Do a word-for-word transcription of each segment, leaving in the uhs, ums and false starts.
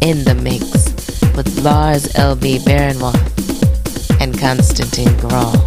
in the mix with Lars L B Baranois and Constantine Grawl.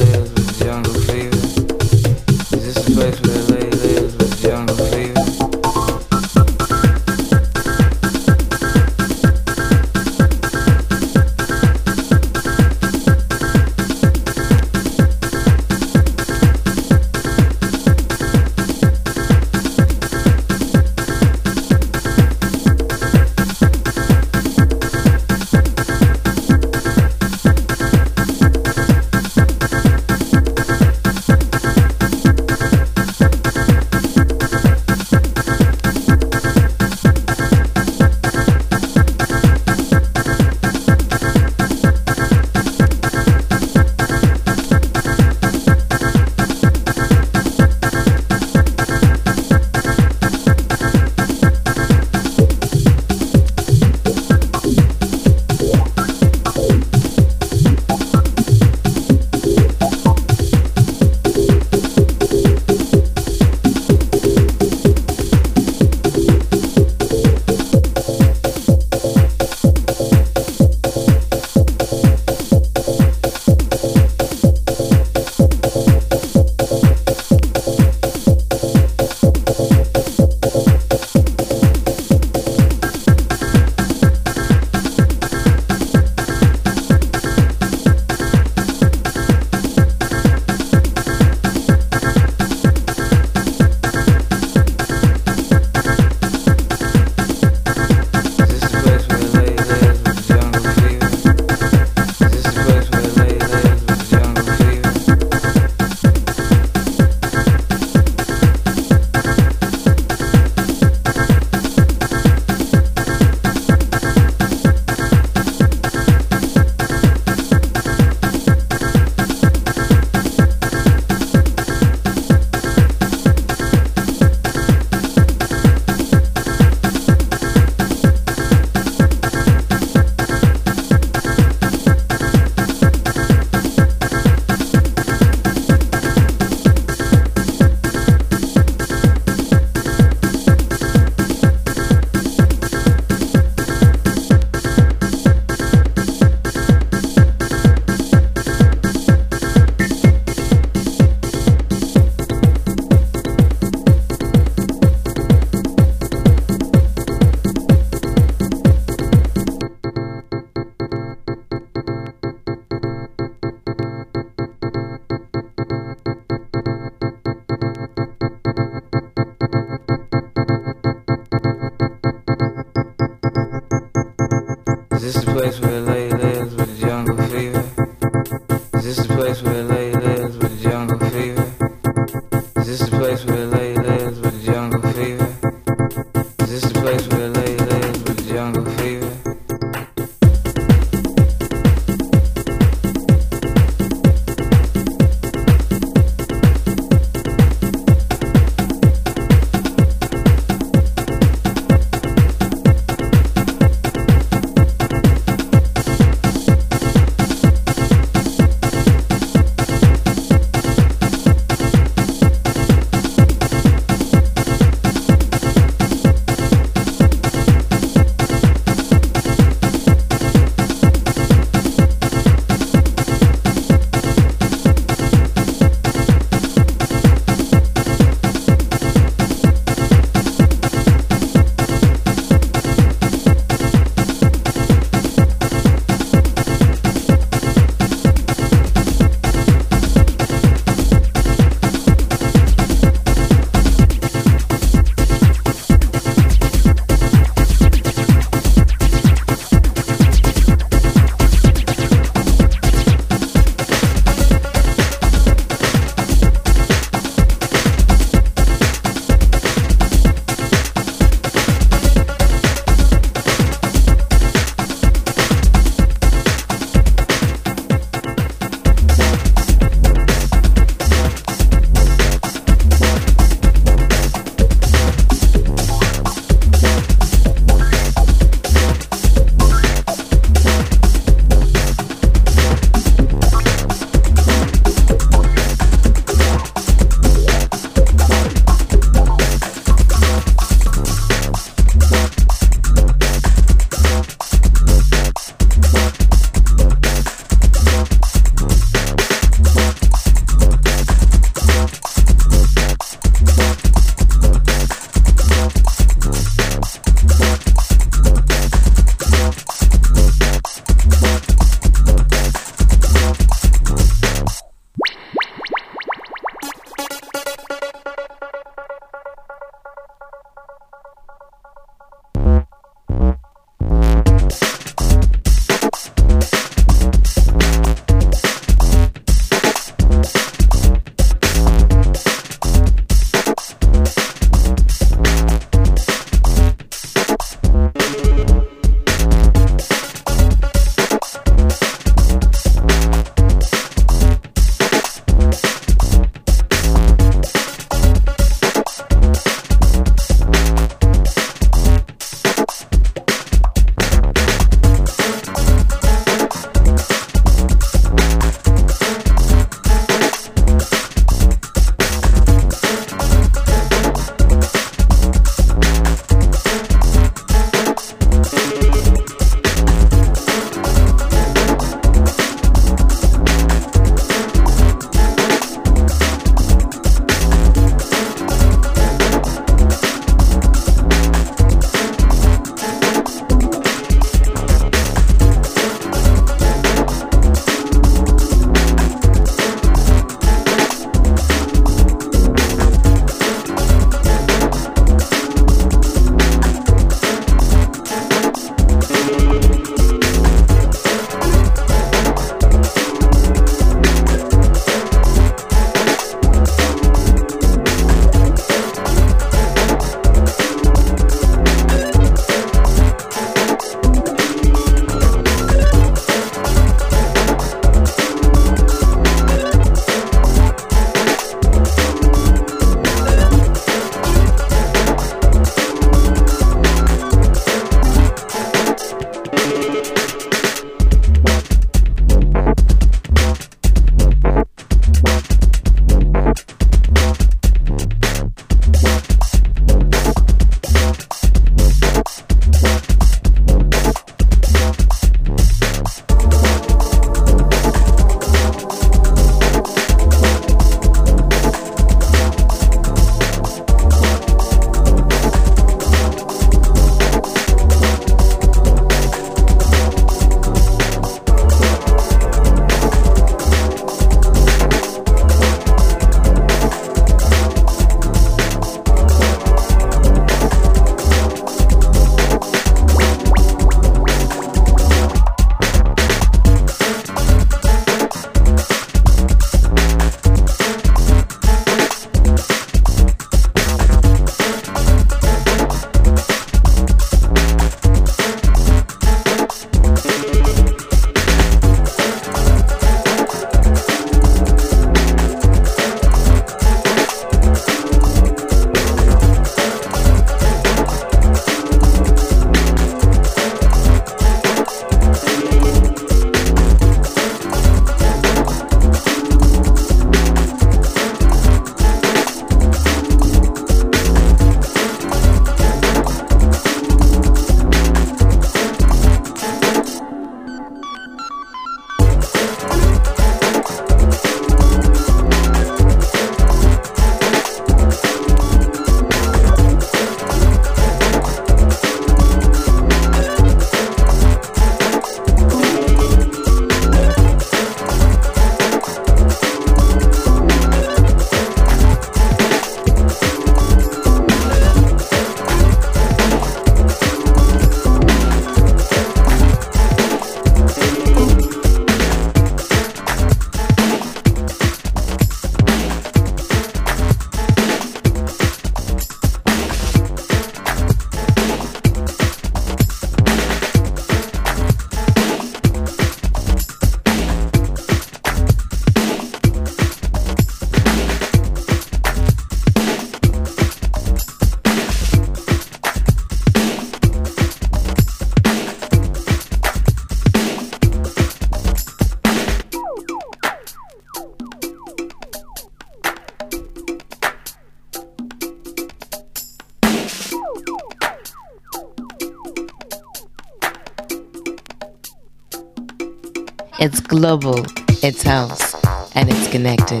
It's global, it's house, and it's connected.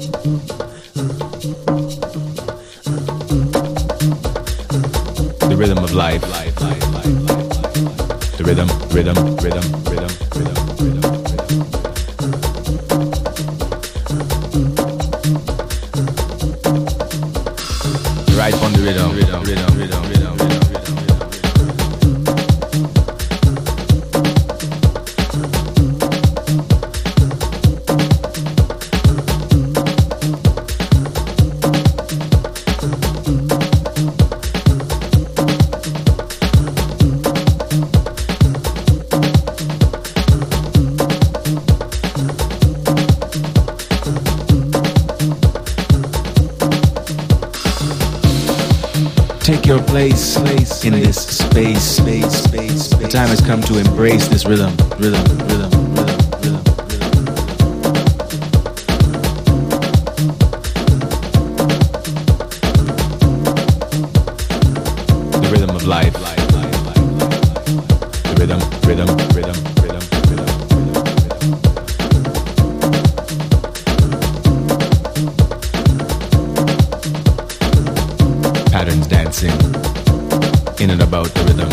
The rhythm of life. The rhythm, rhythm, rhythm, rhythm, rhythm, rhythm, rhythm. Right on the rhythm, rhythm, rhythm, rhythm, rhythm, rhythm. Take your place, place in this space, space, space. The time has come to embrace this rhythm, rhythm, rhythm, rhythm, rhythm, rhythm. The rhythm of life. The rhythm, rhythm, rhythm, rhythm, rhythm, rhythm. Patterns dancing in and about the rhythm.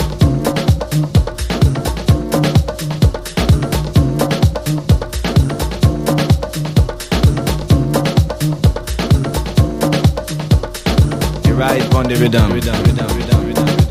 You ride on the rhythm, rhythm, rhythm, rhythm, rhythm, rhythm, rhythm.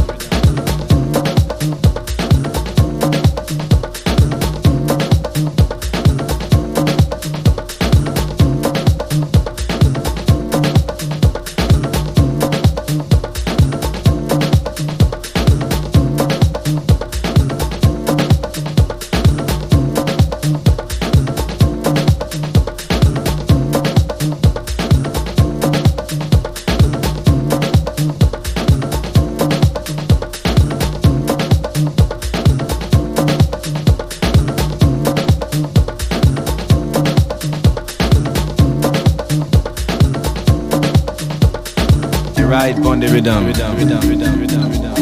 Ride on the rhythm, rhythm, rhythm, rhythm, rhythm, rhythm,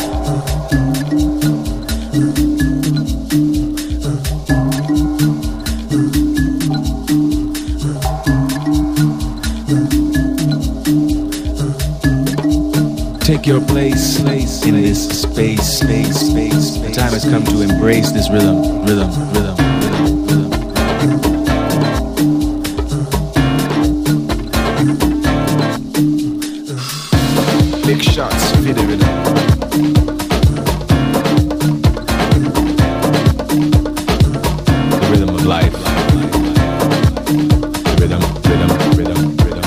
rhythm. Take your place, place in this space, space, space. The time has come to embrace this rhythm, rhythm, rhythm, rhythm, rhythm. Big shots for the rhythm. The rhythm of life. The rhythm, rhythm, rhythm, rhythm,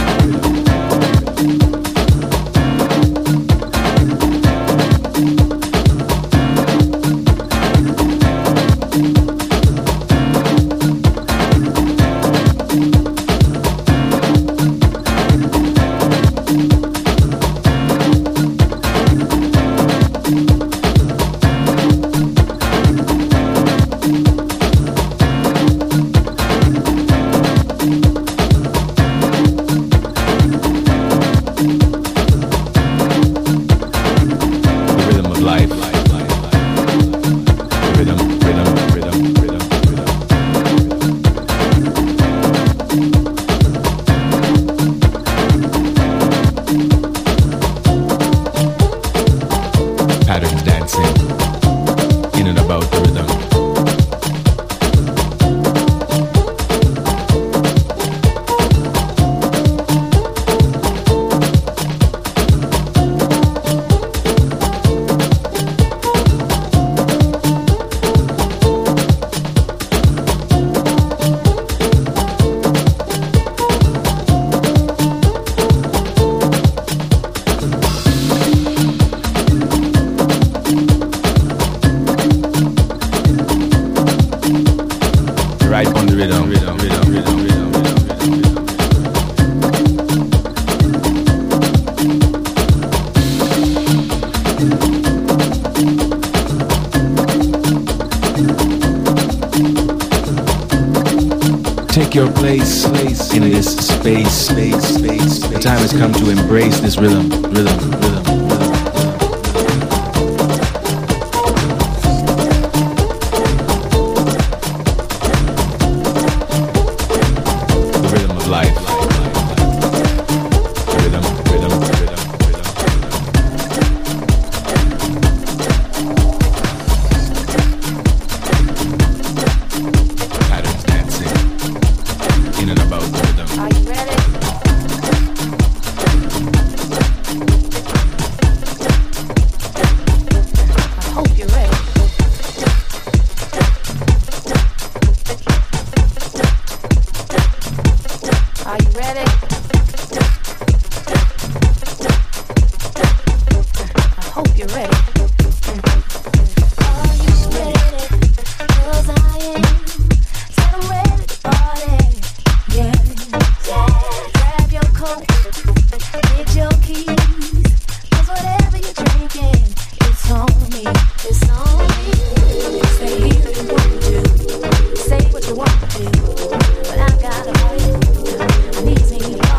Take your place, place in this space, space, space. The time has come to embrace this rhythm, rhythm, rhythm, rhythm. The rhythm of life. Say what you want to, but I gotta wait. I need me.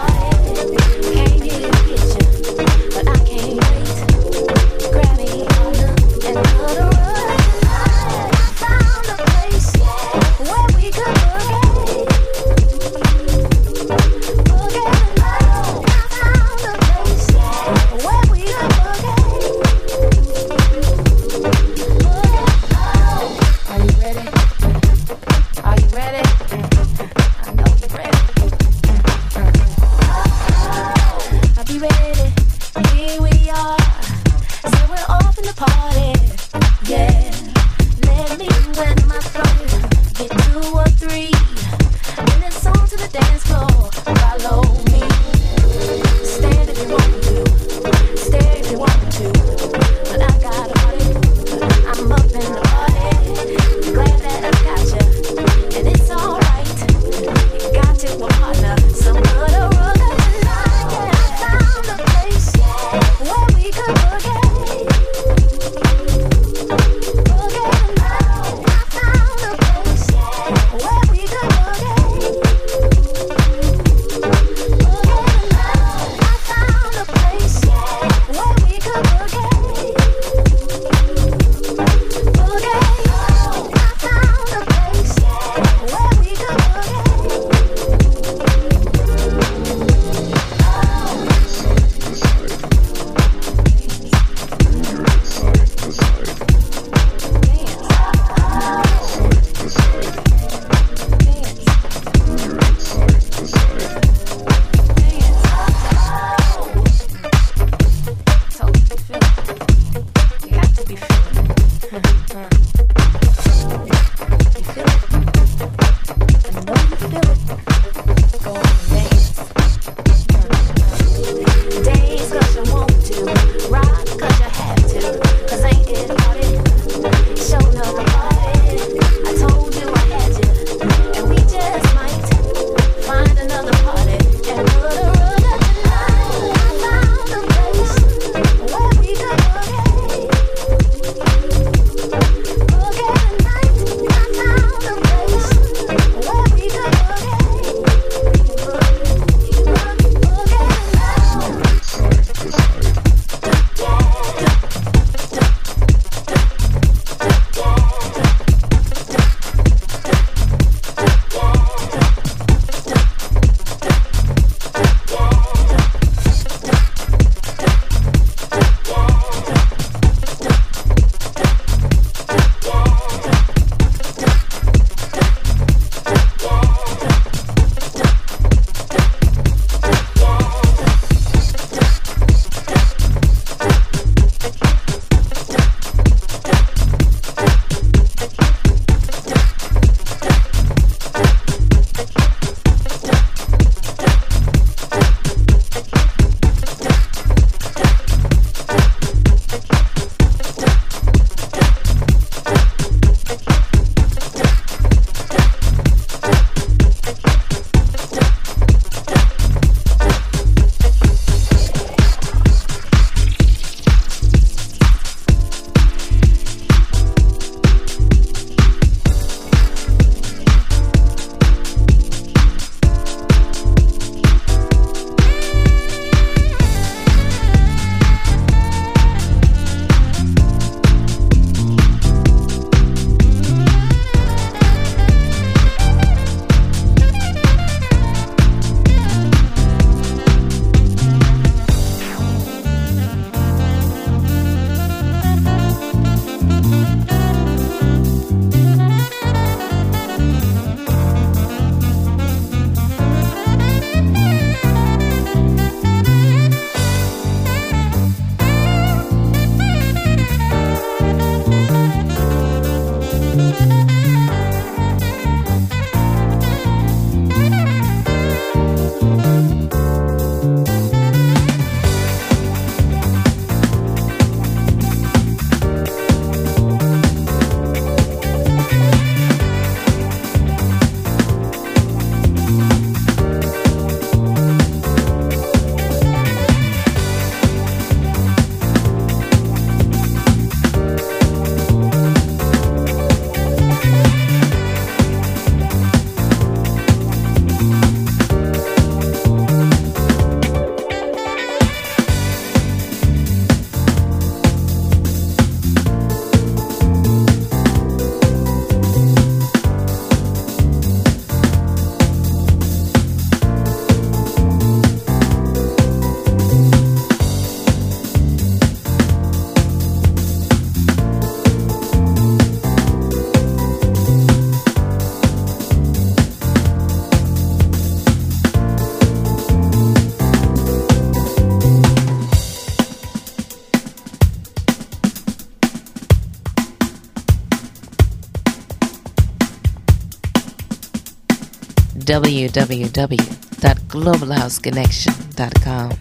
w w w dot global house connection dot com.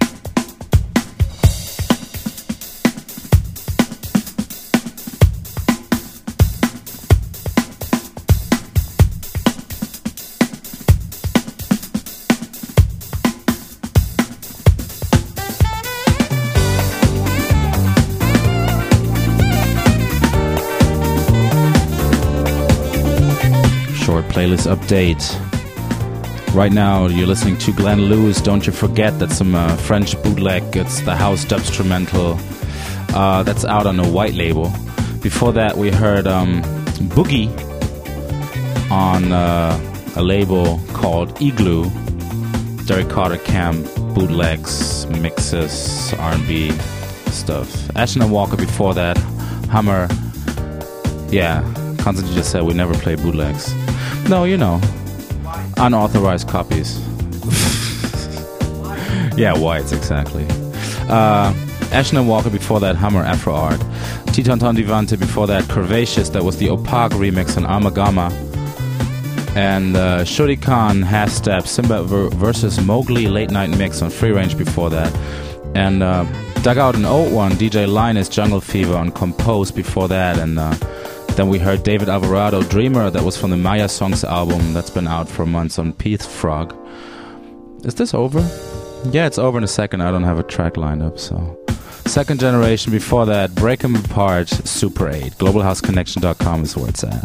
Playlist update. Right now you're listening to Glenn Lewis. Don't you forget that's some uh, French bootleg. It's the house dubstrumental uh, that's out on a white label. Before that we heard um, Boogie on uh, a label called Igloo. Derek Carter Camp bootlegs, mixes, R and B stuff. Ashton and Walker before that. Hummer. Yeah, Constantine just said we never play bootlegs. No, you know, unauthorized copies. Yeah, whites, exactly. Uh, Ashton and Walker before that, Hummer, Afro Art. Titon Tondivante before that, Curvaceous, that was the Opaque remix on Amagama. And uh, Shuri Khan, Half Step, Simba ver- versus Mowgli late night mix on Free Range before that. And uh, dug out an old one, D J Linus, Jungle Fever on Compose before that. And uh, then we heard David Alvarado, Dreamer, that was from the Maya Songs album that's been out for months on Peace Frog. Is this over? Yeah, it's over in a second. I don't have a track lined up, so. Second Generation before that, Break 'em Apart, Super eight. global house connection dot com is where it's at.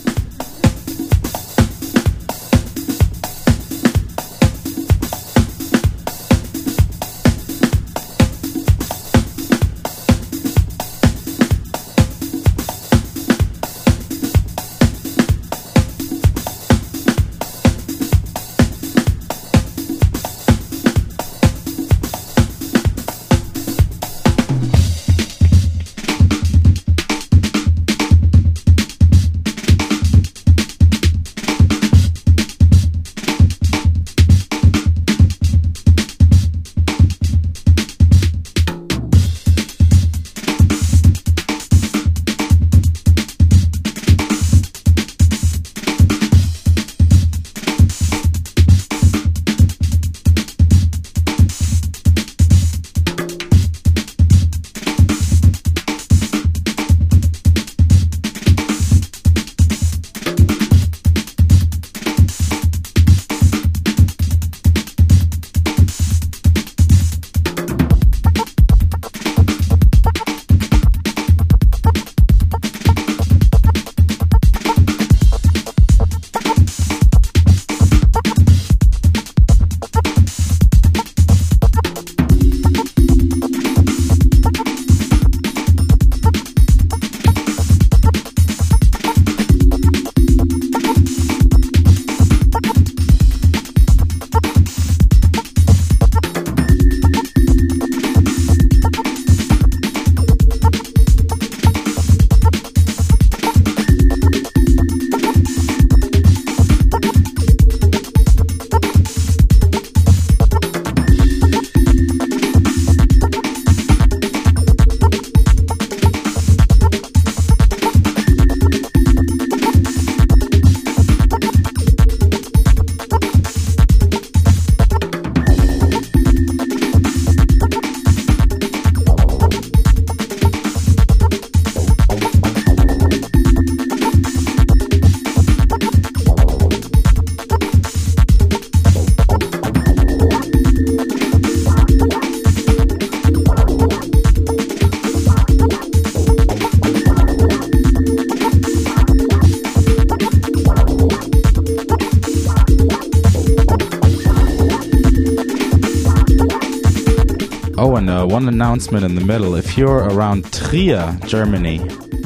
Oh, and uh, one announcement in the middle. If you're around Trier, Germany,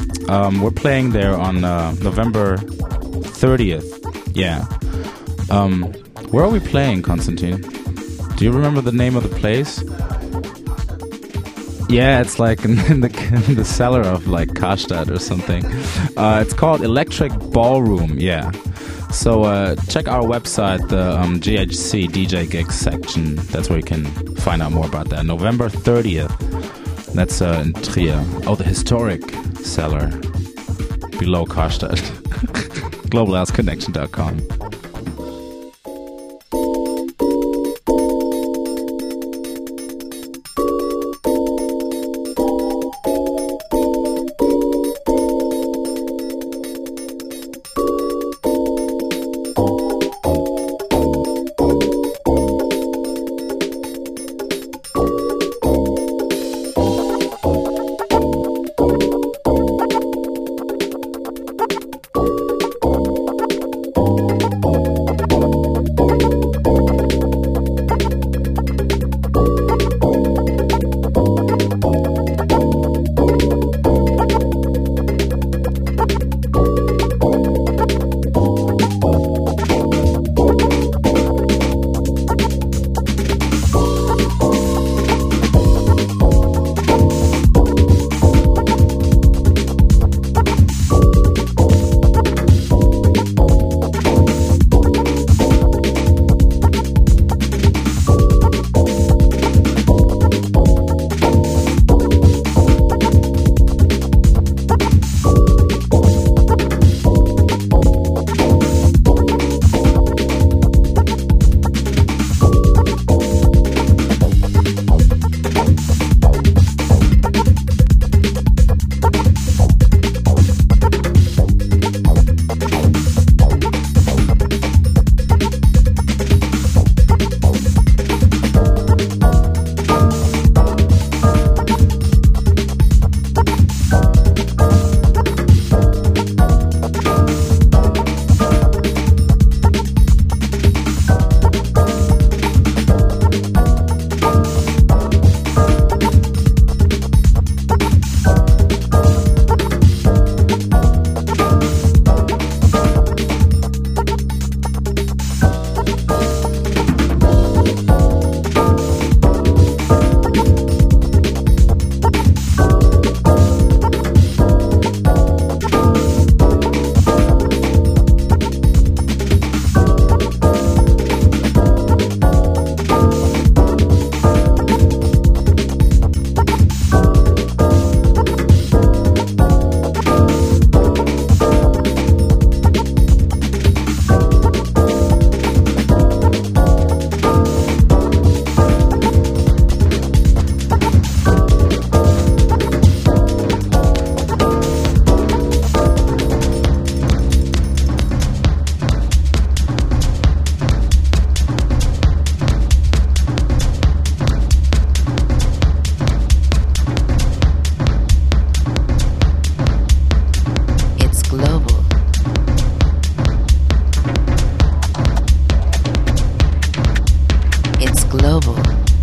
um, we're playing there on uh, November thirtieth. Yeah. Um, where are we playing, Konstantin? Do you remember the name of the place? Yeah, it's like in, in, the, in the cellar of like Karstadt or something. Uh, it's called Electric Ballroom, yeah. So uh, check our website, the um, G H C D J Gigs section. That's where you can find out more about that. November thirtieth. That's uh, in Trier. Oh, the historic cellar below Karstadt. global house connection dot com. is global.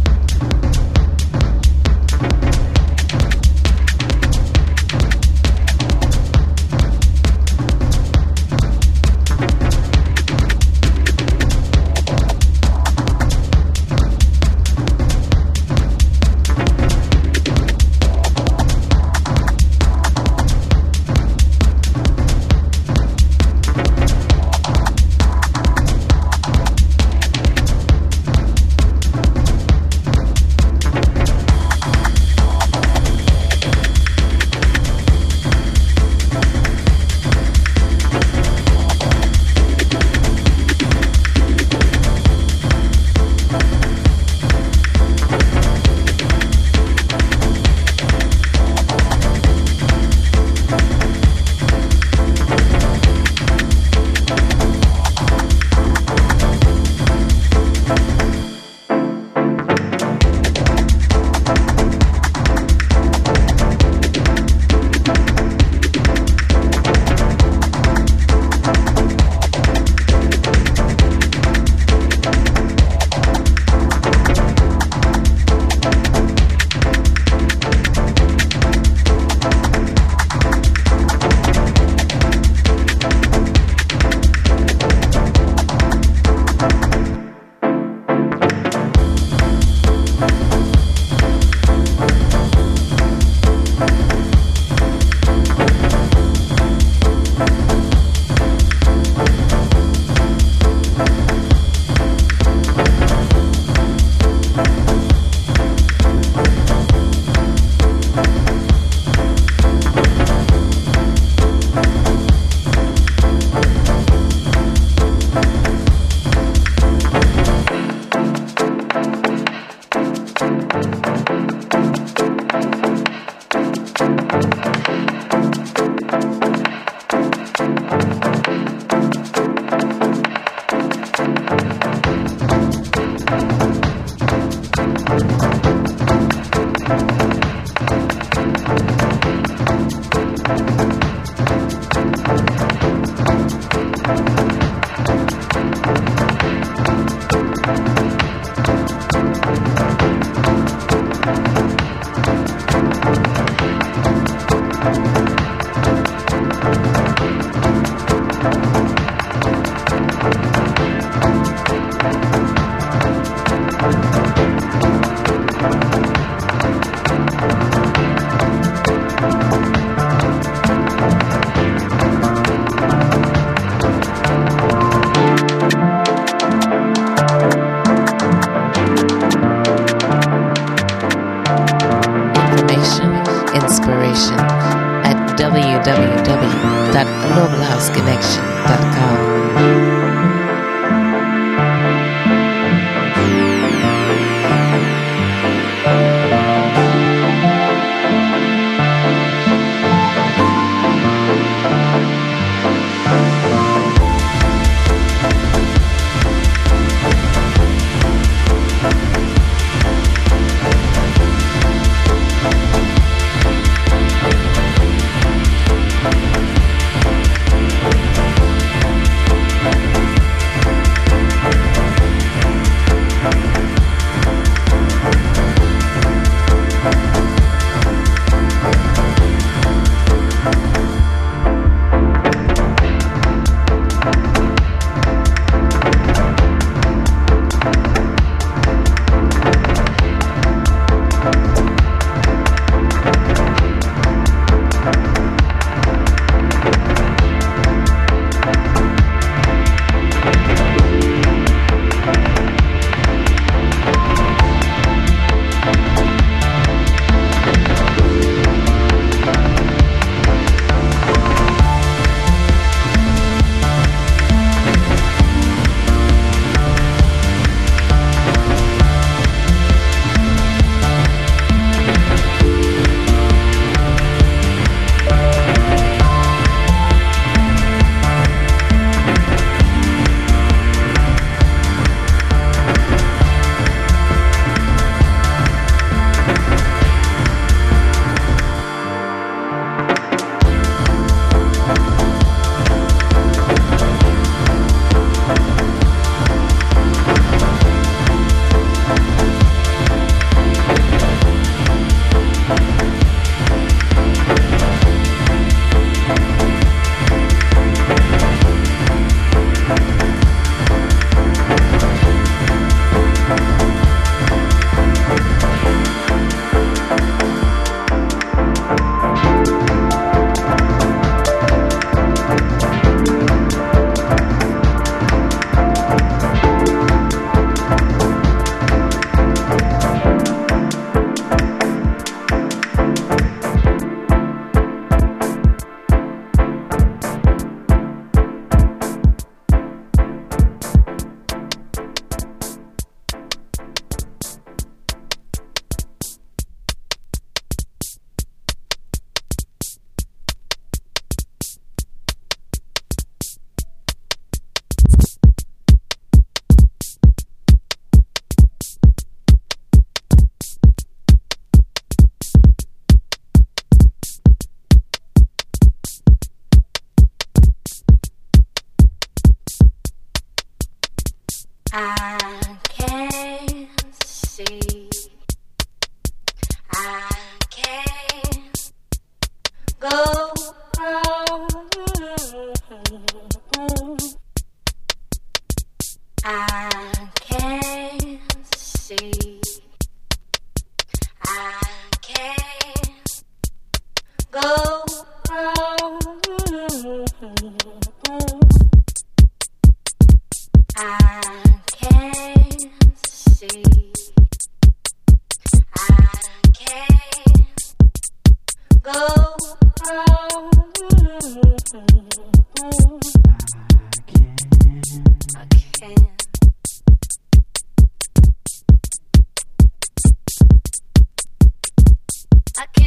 Inspiration at w w w dot global house connection dot com.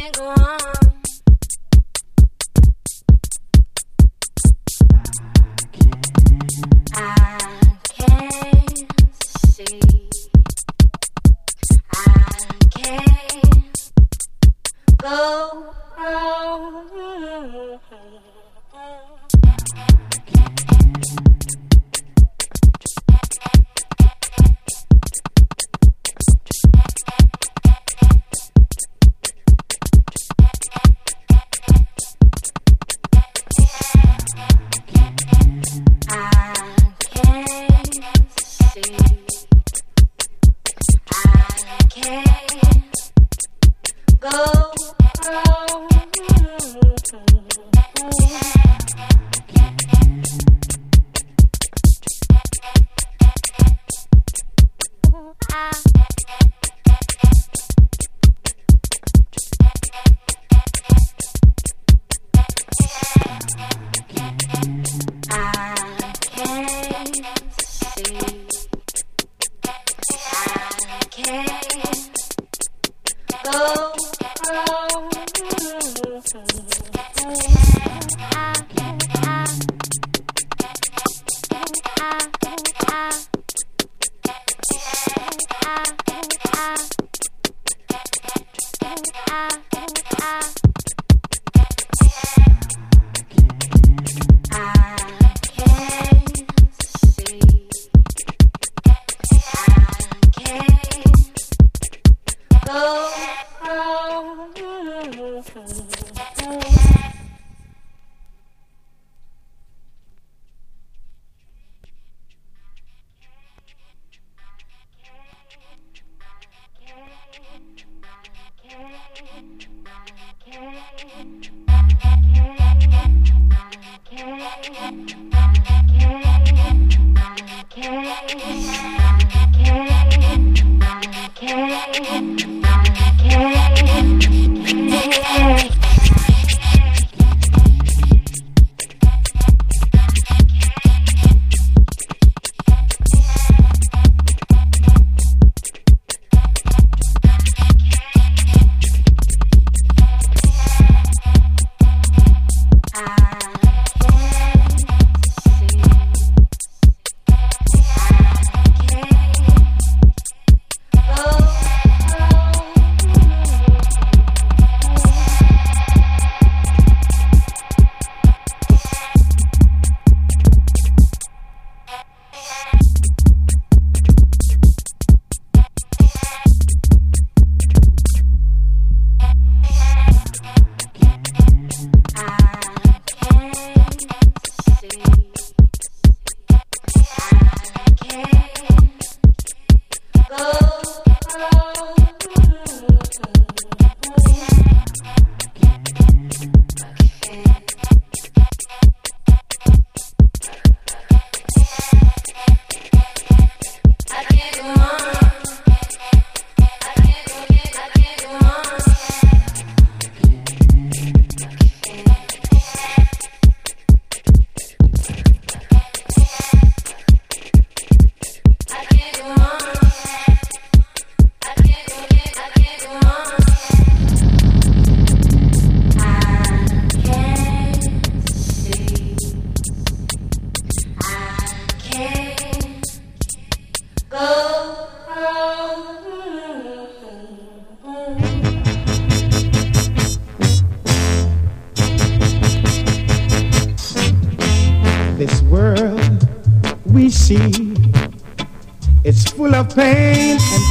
It's full of pain and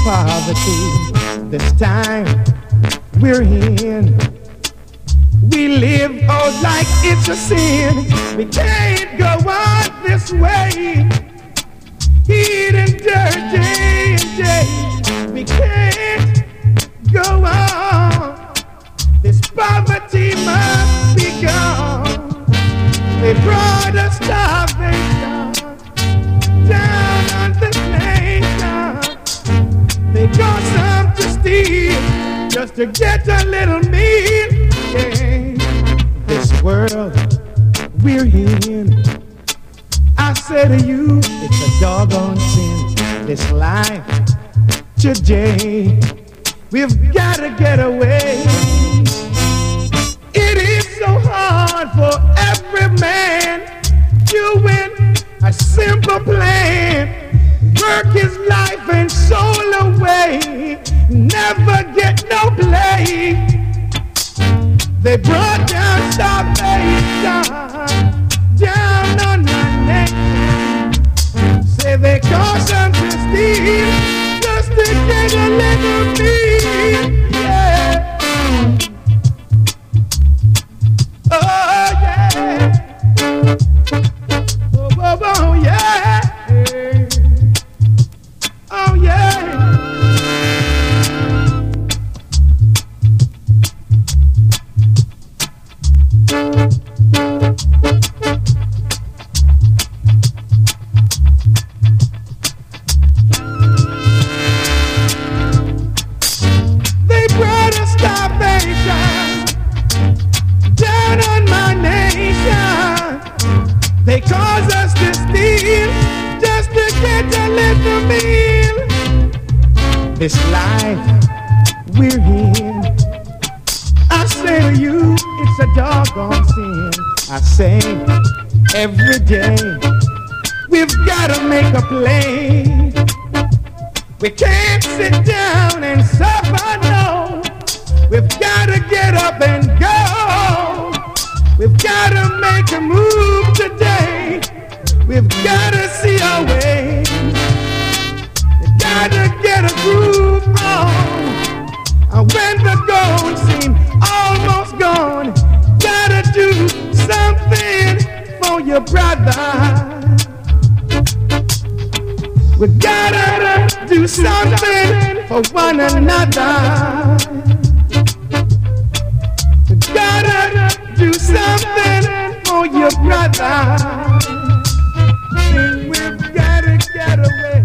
poverty. This time we're in. We live out like it's a sin. We can't go on this way. Heat and dirt day and day. We can't go on. This poverty must be gone. They brought us starvation down on this nation. They got some to steal just to get a little meal. Yeah. This world we're in, I say to you, it's a doggone sin. This life today, we've got to get away. so hard for every man doing a simple plan. Work his life and soul away, never get no play. They brought down starvation down on my neck. Say they cause them to steal just to get a little meal. Yeah. Oh yeah. Oh, oh, oh yeah. Oh yeah. They brought a starvation down on my nation. They cause us to steal just to get a little meal. This life we're in, I say to you, it's a doggone sin. I say every day we've gotta make a play. We can't sit down and suffer, no. We've gotta get up and go. We've gotta make a move today. We've gotta see our way. We gotta get a groove on. And when the gold seems almost gone, gotta do something for your brother. We gotta do something for one another. We gotta do something for your brother. And we've gotta get away.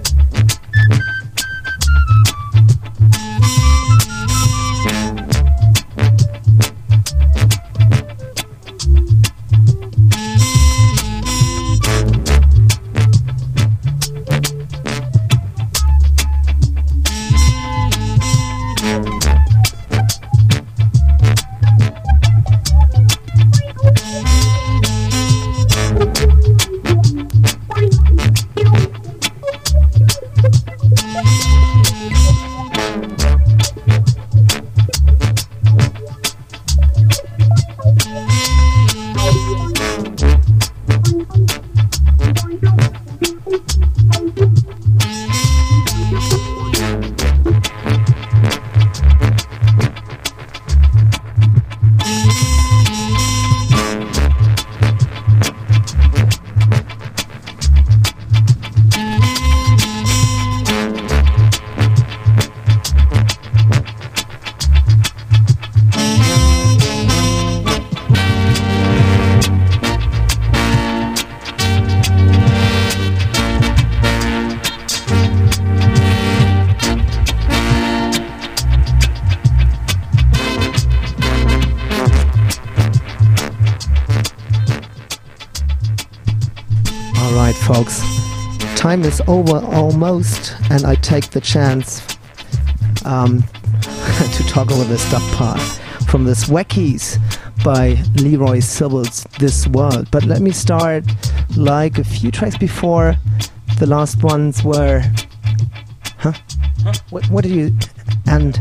Folks, time is over almost, and I take the chance um, to talk over the stuff part from this Wackies by Leroy Sibbles, This World. But let me start like a few tracks before. The last ones were, huh? huh? What, what did you? And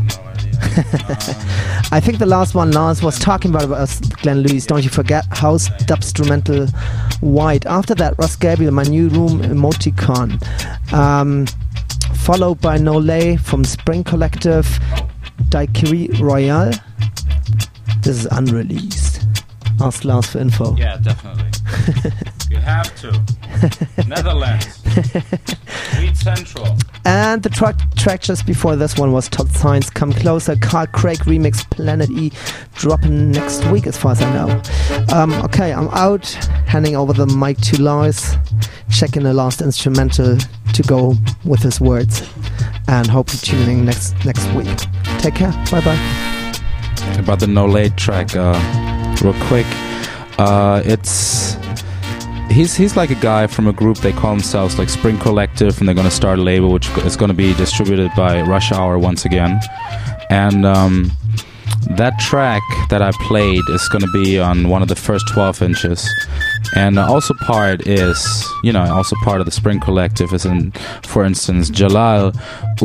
I think the last one Lars was talking about was Glenn Lewis. Don't you forget House Dubstrumental White. After that, Ross Gabriel, My New Room Emoticon. Um, followed by No Lay from Spring Collective, Daiquiri Royale. This is unreleased. Ask Lars for info. Yeah, definitely. You have to. Netherlands. Weed Central. And the track, track just before this one was Todd Science, Come Closer, Carl Craig remix, Planet E, dropping next week as far as I know. Um, okay, I'm out, handing over the mic to Lars, checking the last instrumental to go with his words, and hope you're tuning in next, next week. Take care, bye bye. About the No Late track, uh, real quick. Uh, it's... He's he's like a guy from a group, they call themselves like Spring Collective, and they're going to start a label which is going to be distributed by Rush Hour once again. And um, that track that I played is going to be on one of the first twelve inches. And uh, also part is, you know, also part of the Spring Collective is in, for instance, Jalal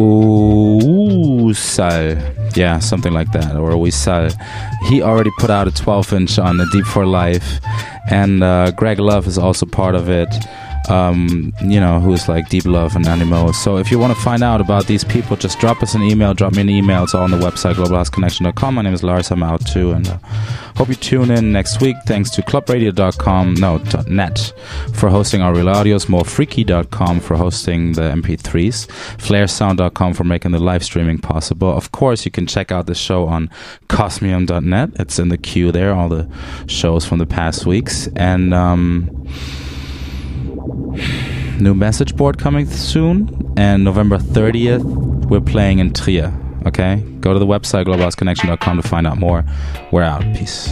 Ousal. Yeah, something like that, or Ousal. He already put out a twelve inch on the Deep for Life. And uh, Greg Love is also part of it. Um, you know, who's like Deep Love and Animo. So if you want to find out about these people, just drop us an email, drop me an email. It's all on the website, global house connection dot com. My name is Lars, I'm out too, and uh, hope you tune in next week. Thanks to club radio dot com, no, .net for hosting our real audios, morefreaky dot com for hosting the M P threes, flaresound dot com for making the live streaming possible. Of course, you can check out the show on cosmium dot net. It's in the queue there, all the shows from the past weeks. And, um... new message board coming soon, and November thirtieth we're playing in Trier. Okay, go to the website global house connection dot com to find out more. We're out. Peace.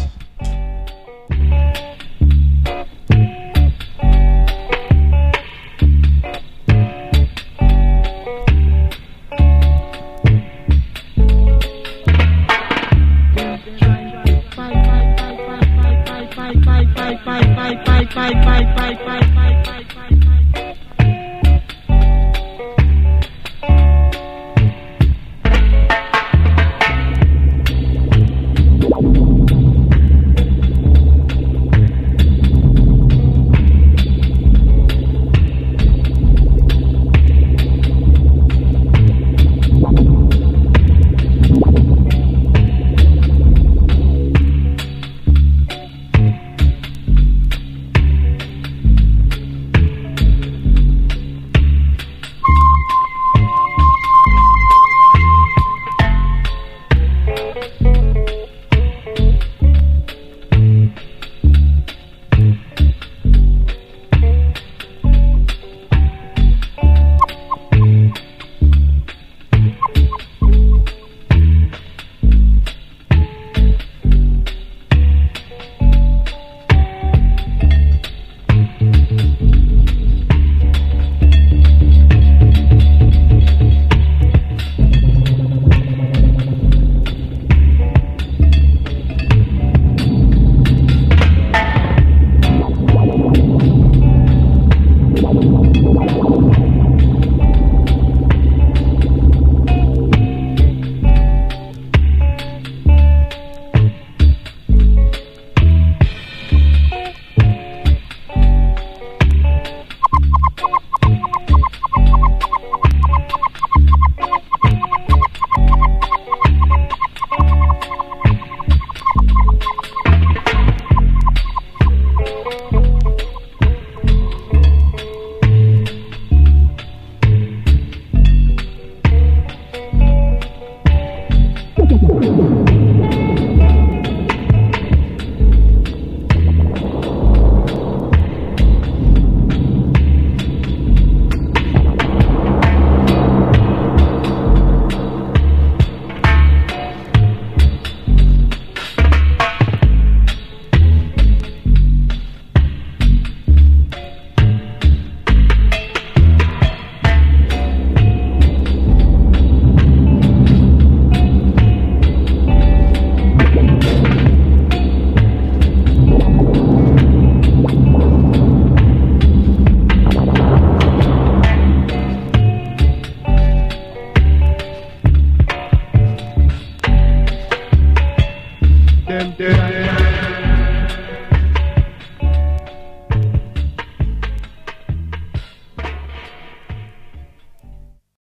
Yeah.